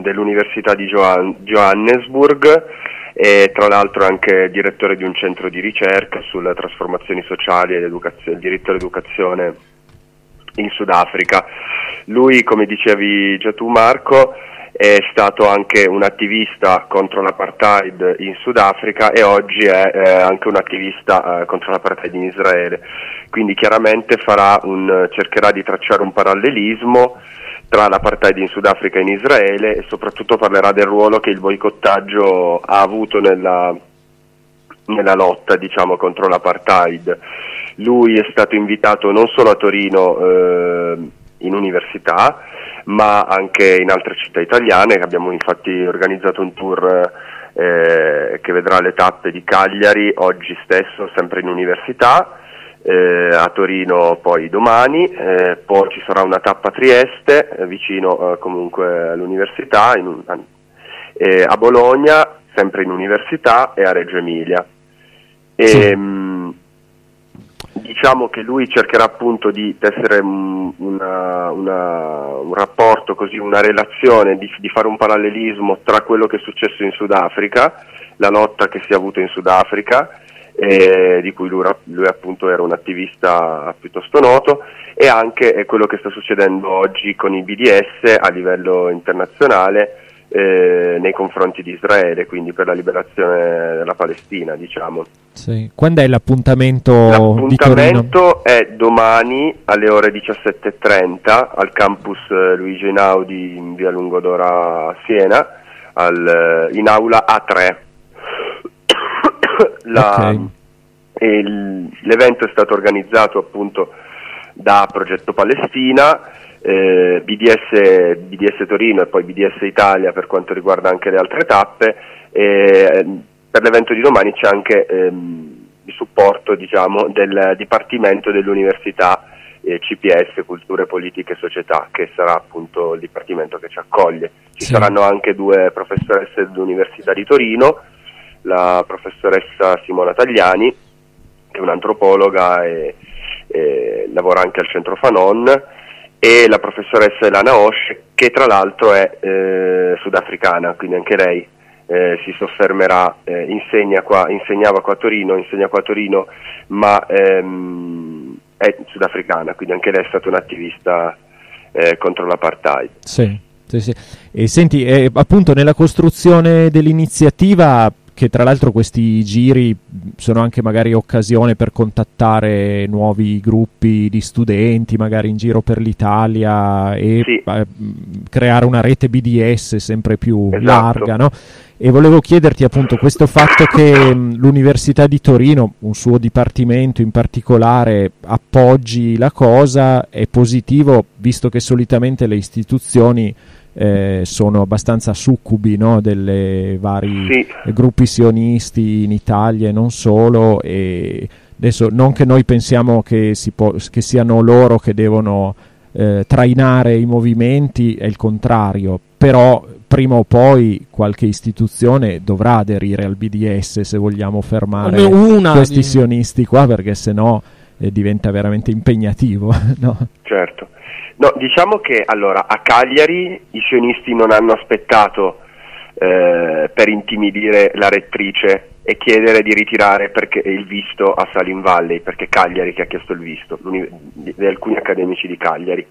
dell'Università di Johannesburg e tra l'altro anche direttore di un centro di ricerca sulle trasformazioni sociali e il diritto all'educazione in Sudafrica. Lui, come dicevi già tu Marco, è stato anche un attivista contro l'apartheid in Sudafrica e oggi è anche un attivista contro l'apartheid in Israele, quindi chiaramente cercherà di tracciare un parallelismo tra l'apartheid in Sudafrica e in Israele e soprattutto parlerà del ruolo che il boicottaggio ha avuto nella lotta, diciamo, contro l'apartheid. Lui è stato invitato non solo a Torino in università, ma anche in altre città italiane. Abbiamo infatti organizzato un tour che vedrà le tappe di Cagliari oggi stesso, sempre in università, a Torino poi domani, poi ci sarà una tappa a Trieste, vicino comunque all'università, a Bologna, sempre in università, e a Reggio Emilia. Diciamo che lui cercherà appunto di tessere un rapporto, così, una relazione, di fare un parallelismo tra quello che è successo in Sudafrica, la lotta che si è avuta in Sudafrica, di cui lui appunto era un attivista piuttosto noto, e anche quello che sta succedendo oggi con i BDS a livello internazionale nei confronti di Israele, quindi per la liberazione della Palestina, diciamo. Sì. Quando è l'appuntamento? L'appuntamento è domani alle ore 17:30 al campus Luigi Einaudi in via Lungodora a Siena, in aula A3. L'evento è stato organizzato appunto da Progetto Palestina, BDS Torino e poi BDS Italia per quanto riguarda anche le altre tappe. Per l'evento di domani c'è anche il supporto, diciamo, del Dipartimento dell'Università CPS, Culture, Politiche e Società, che sarà appunto il dipartimento che ci accoglie. Ci saranno anche due professoresse dell'Università di Torino, la professoressa Simona Tagliani, che è un'antropologa e lavora anche al centro Fanon, e la professoressa Elana Osh, che tra l'altro è sudafricana, quindi anche lei si soffermerà, insegna qua a Torino, ma è sudafricana, quindi anche lei è stata un'attivista contro l'apartheid. Sì. E senti, appunto nella costruzione dell'iniziativa, che tra l'altro questi giri sono anche magari occasione per contattare nuovi gruppi di studenti magari in giro per l'Italia e creare una rete BDS sempre più larga, no? E volevo chiederti appunto questo fatto che l'Università di Torino, un suo dipartimento in particolare, appoggi la cosa, è positivo, visto che solitamente le istituzioni sono abbastanza succubi, no, delle vari gruppi sionisti in Italia e non solo, e adesso non che noi pensiamo che siano loro che devono trainare i movimenti, è il contrario, però prima o poi qualche istituzione dovrà aderire al BDS se vogliamo fermare questi sionisti qua, perché sennò diventa veramente impegnativo, no? Certo. No, diciamo che allora a Cagliari i sionisti non hanno aspettato per intimidire la rettrice e chiedere di ritirare il visto a Salim Valley, perché Cagliari che ha chiesto il visto, di alcuni accademici di Cagliari.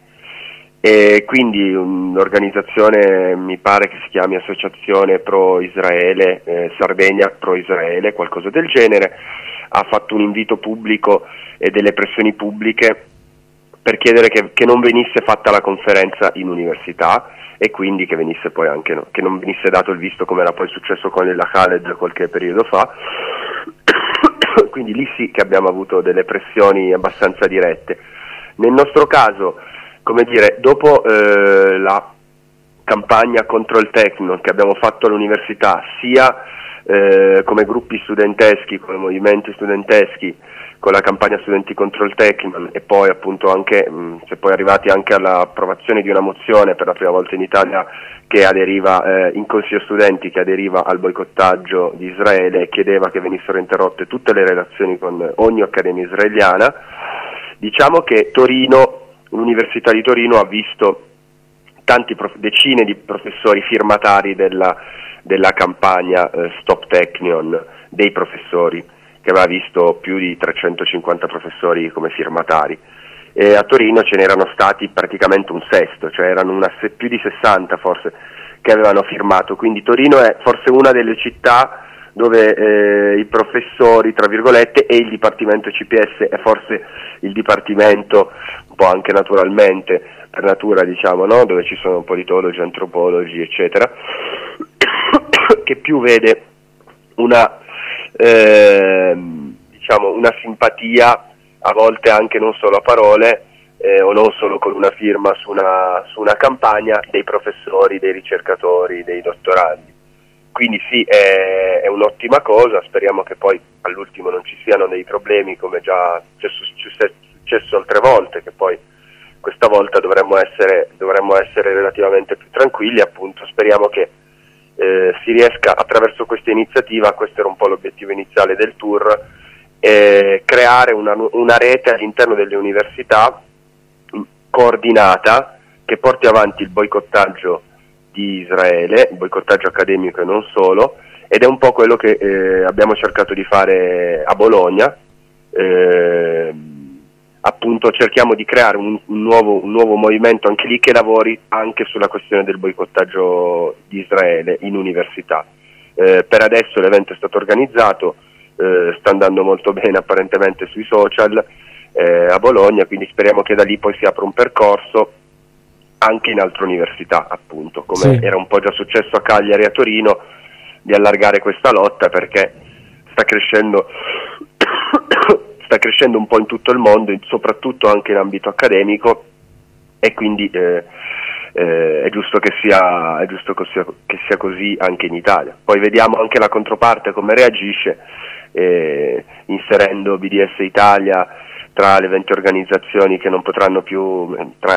E quindi un'organizzazione, mi pare che si chiami Associazione Pro Israele, Sardegna Pro Israele, qualcosa del genere, ha fatto un invito pubblico e delle pressioni pubbliche per chiedere che non venisse fatta la conferenza in università e quindi che venisse poi anche che non venisse dato il visto, come era poi successo con la Khaled qualche periodo fa. Quindi lì sì che abbiamo avuto delle pressioni abbastanza dirette. Nel nostro caso, come dire, dopo la campagna contro il Tecno che abbiamo fatto all'università, sia come gruppi studenteschi, come movimenti studenteschi, con la campagna Studenti contro il Tecno, e poi appunto anche si è poi arrivati anche all'approvazione di una mozione per la prima volta in Italia che aderiva in Consiglio Studenti, che aderiva al boicottaggio di Israele e chiedeva che venissero interrotte tutte le relazioni con ogni accademia israeliana. Diciamo che l'Università di Torino ha visto decine di professori firmatari della campagna Stop Technion, dei professori, che aveva visto più di 350 professori come firmatari. E a Torino ce n'erano stati praticamente un sesto, cioè erano più di 60 forse che avevano firmato, quindi Torino è forse una delle città dove i professori, tra virgolette, e il dipartimento CPS è forse il dipartimento, un po' anche naturalmente, per natura diciamo, no? Dove ci sono politologi, antropologi, eccetera, che più vede una simpatia, a volte anche non solo a parole, o non solo con una firma su una campagna, dei professori, dei ricercatori, dei dottorandi. Quindi sì, è un'ottima cosa, speriamo che poi all'ultimo non ci siano dei problemi come già c'è successo altre volte, che poi questa volta dovremmo essere relativamente più tranquilli, appunto. Speriamo che si riesca attraverso questa iniziativa, questo era un po' l'obiettivo iniziale del tour, creare una rete all'interno delle università coordinata che porti avanti il boicottaggio di Israele, il boicottaggio accademico e non solo, ed è un po' quello che abbiamo cercato di fare a Bologna. Appunto cerchiamo di creare un nuovo movimento anche lì, che lavori anche sulla questione del boicottaggio di Israele in università. Per adesso l'evento è stato organizzato, sta andando molto bene apparentemente sui social a Bologna, quindi speriamo che da lì poi si apra un percorso anche in altre università, appunto, come era un po' già successo a Cagliari e a Torino, di allargare questa lotta, perché sta crescendo un po' in tutto il mondo, soprattutto anche in ambito accademico, e quindi è giusto che sia così anche in Italia. Poi vediamo anche la controparte come reagisce, inserendo BDS Italia tra le 20 organizzazioni che non potranno più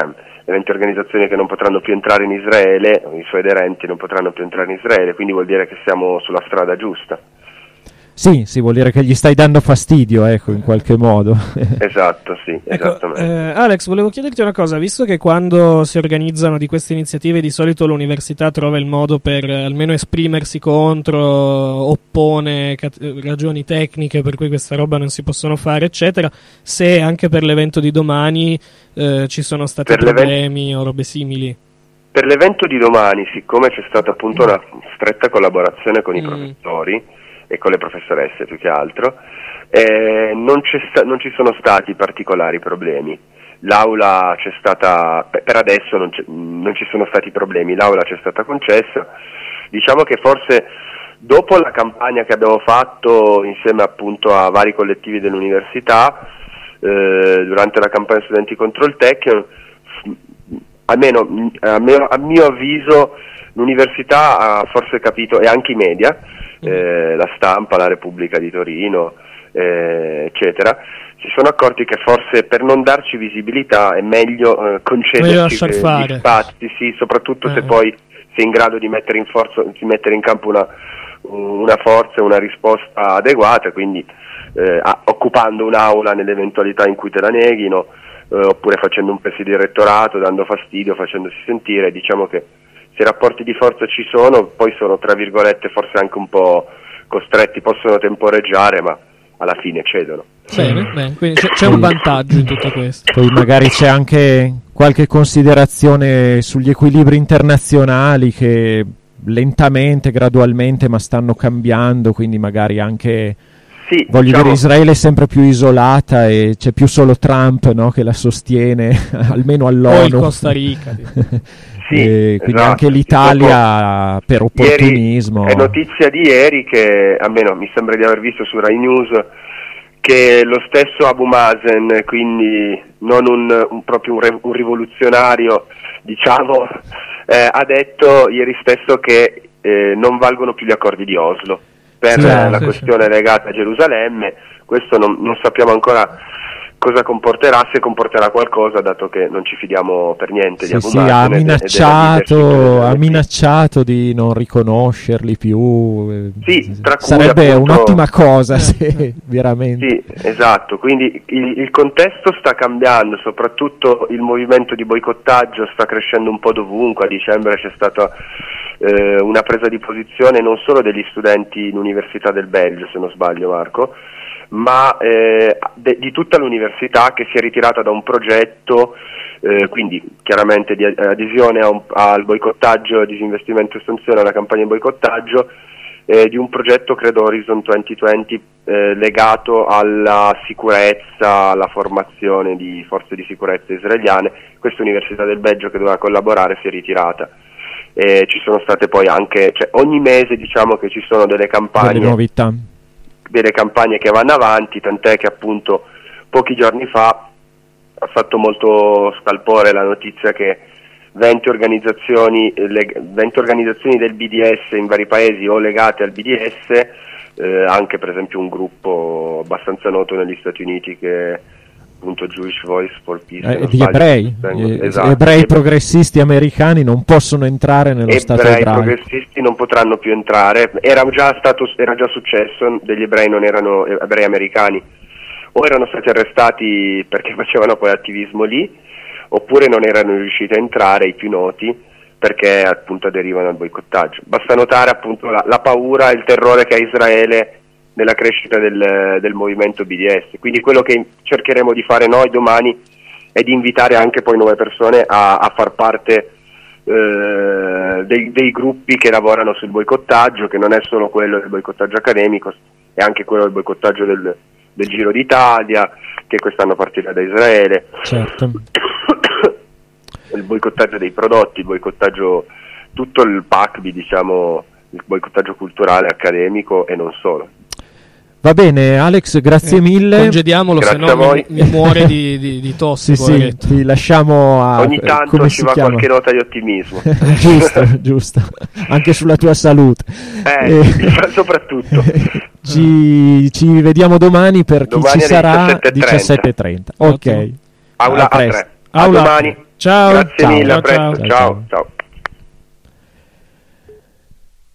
entrare in Israele, i suoi aderenti non potranno più entrare in Israele, quindi vuol dire che siamo sulla strada giusta. Sì, vuol dire che gli stai dando fastidio, ecco, in qualche modo. Esatto, sì, ecco, esattamente. Alex, volevo chiederti una cosa, visto che quando si organizzano di queste iniziative di solito l'università trova il modo per almeno esprimersi contro, oppone ragioni tecniche per cui questa roba non si possono fare, eccetera, se anche per l'evento di domani ci sono stati problemi o robe simili. Per l'evento di domani, siccome c'è stata appunto una stretta collaborazione con i professori e con le professoresse più che altro, non ci sono stati particolari problemi. L'aula c'è stata, per adesso non ci sono stati problemi, l'aula c'è stata concessa. Diciamo che forse dopo la campagna che abbiamo fatto insieme appunto a vari collettivi dell'università, durante la campagna Studenti contro il Technion, almeno a mio avviso l'università ha forse capito, e anche i media, la Stampa, la Repubblica di Torino, eccetera, si sono accorti che forse per non darci visibilità è meglio concederci gli spazi, sì, soprattutto se poi si è in grado di mettere in campo una forza e una risposta adeguata, quindi occupando un'aula nell'eventualità in cui te la neghino, oppure facendo un preside di rettorato, dando fastidio, facendosi sentire. Diciamo che se i rapporti di forza ci sono, poi sono tra virgolette forse anche un po' costretti, possono temporeggiare, ma alla fine cedono. Bene, quindi c'è un vantaggio in tutto questo. Poi magari c'è anche qualche considerazione sugli equilibri internazionali che lentamente, gradualmente, ma stanno cambiando, quindi magari anche... Sì, voglio dire, Israele è sempre più isolata e c'è più solo Trump, no, che la sostiene, almeno all'ONU. O il Costa Rica. Sì, quindi anche l'Italia per opportunismo. È notizia di ieri che, almeno mi sembra di aver visto su Rai News, che lo stesso Abu Mazen, quindi non proprio un rivoluzionario, diciamo, ha detto ieri stesso che non valgono più gli accordi di Oslo per la questione legata a Gerusalemme. Questo non sappiamo ancora cosa comporterà, se comporterà qualcosa, dato che non ci fidiamo per niente di Abu Sì, Mazen ha minacciato di non riconoscerli più. Sì, tra cui sarebbe appunto un'ottima cosa se veramente. Sì, esatto, quindi il contesto sta cambiando, soprattutto il movimento di boicottaggio sta crescendo un po' dovunque. A dicembre c'è stata una presa di posizione non solo degli studenti in Università del Belgio, se non sbaglio Marco, ma di tutta l'università, che si è ritirata da un progetto, quindi chiaramente di adesione al boicottaggio, disinvestimento e sanzione, alla campagna di boicottaggio, di un progetto, credo Horizon 2020, legato alla sicurezza, alla formazione di forze di sicurezza israeliane. Questa Università del Belgio, che doveva collaborare, si è ritirata. Ci sono state poi anche, cioè ogni mese diciamo che ci sono delle campagne, delle novità, delle campagne che vanno avanti, tant'è che appunto pochi giorni fa ha fatto molto scalpore la notizia che 20 organizzazioni del BDS in vari paesi o legate al BDS, anche per esempio un gruppo abbastanza noto negli Stati Uniti che è appunto Jewish Voice for Peace, gli ebrei, esatto, ebrei progressisti americani non possono entrare nello Stato ebraico. Ebrei progressisti non potranno più entrare. Era già successo, degli ebrei non erano ebrei americani, o erano stati arrestati perché facevano poi attivismo lì, oppure non erano riusciti a entrare, i più noti, perché appunto aderivano al boicottaggio. Basta notare appunto la paura e il terrore che ha Israele nella crescita del movimento BDS. Quindi quello che cercheremo di fare noi domani è di invitare anche poi nuove persone a far parte dei gruppi che lavorano sul boicottaggio, che non è solo quello del boicottaggio accademico, è anche quello del boicottaggio del Giro d'Italia, che quest'anno partirà da Israele. Certo. Il boicottaggio dei prodotti, il boicottaggio, tutto il PACB, diciamo, il boicottaggio culturale, accademico e non solo. Va bene Alex, grazie mille. Congediamolo, se no mi muore di tosse. Sì, ti lasciamo ogni tanto ci va qualche nota di ottimismo. giusto, anche sulla tua salute. Soprattutto. Ci vediamo domani, per chi ci sarà 17:30. Ok. Aula A3. A domani. Ciao. Grazie mille, a presto. Ciao. Ciao.